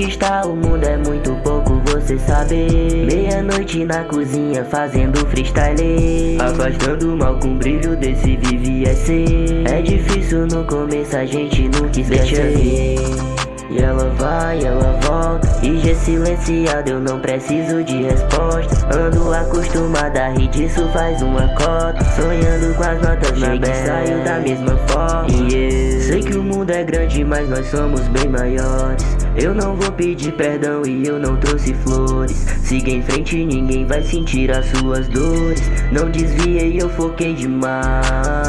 Conquistar o mundo é muito pouco, você sabe. Meia-noite na cozinha fazendo freestyle, afastando o mal com brilho desse vive é ser. É difícil no começo, a gente nunca esquece. E ela vai, ela volta, IG silenciado, eu não preciso de resposta. Ando acostumada a rir disso, faz uma cota. Sonhando com as notas na bag, saio da mesma forma. Sei que o mundo é grande, mas nós somos bem maiores. Eu não vou pedir perdão e eu não trouxe flores. Siga em frente, ninguém vai sentir as suas dores. Não desviei, eu foquei demais.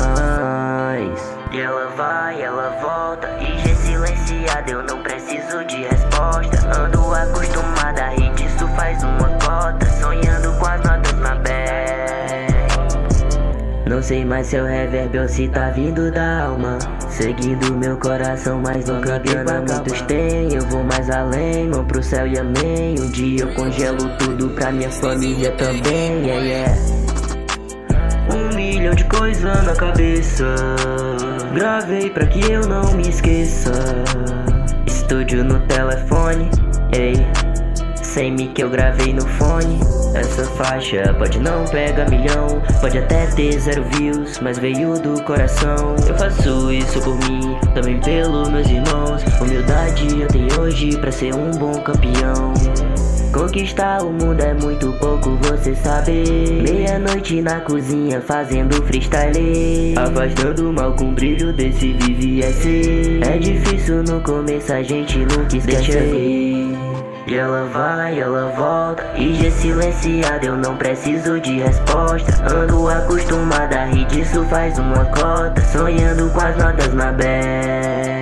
E ela vai, ela volta, IG silenciada, eu não preciso de resposta. Ando acostumada a rir disso, faz uma cota. Sonhando com as notas na bag. Não sei mais se é o reverb ou se tá vindo da alma, seguindo meu coração, mas não campeando. Muitos tem, eu vou mais além, mão pro céu e amém. Um dia eu congelo tudo pra minha família também, yeah. 1 milhão de coisas na cabeça, gravei pra que eu não me esqueça. Estúdio no telefone, ei, sem mic eu gravei no fone. Essa faixa pode não pegar milhão, pode até ter 0 views, mas veio do coração. Eu faço isso por mim, também pelos meus irmãos. Humildade eu tenho hoje pra ser um bom campeão. Conquistar o mundo é muito pouco, você sabe. Meia-noite na cozinha fazendo freestyle, afastando o mal com brilho desse vive é ser. É difícil no começo, a gente nunca esquece. E ela vai, ela volta, IG silenciada, eu não preciso de resposta. Ando acostumada a rir disso, faz uma cota. Sonhando com as notas na bag.